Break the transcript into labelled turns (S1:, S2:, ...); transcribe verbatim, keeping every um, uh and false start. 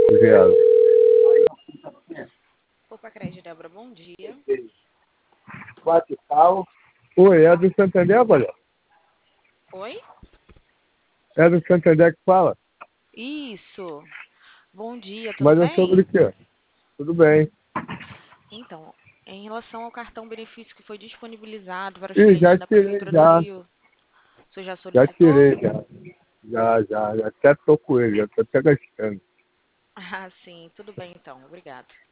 S1: Obrigado.
S2: Opa, Crédito Débora, bom dia.
S1: Quatro e tal. Oi, é do Santander, olha?
S2: Oi?
S1: É do Santander que fala?
S2: Isso. Bom dia, tudo
S1: Mas é sobre
S2: bem?
S1: o quê? Tudo bem.
S2: Então, em relação ao cartão benefício que foi disponibilizado para os
S1: Ih,
S2: clientes
S1: já
S2: da
S1: tirei,
S2: Prefeitura do
S1: já.
S2: Rio, você já
S1: Já
S2: solicitou?
S1: tirei, já. Já, já. Já até tô com ele, já tô até gastando.
S2: Ah, sim, tudo bem então, obrigado.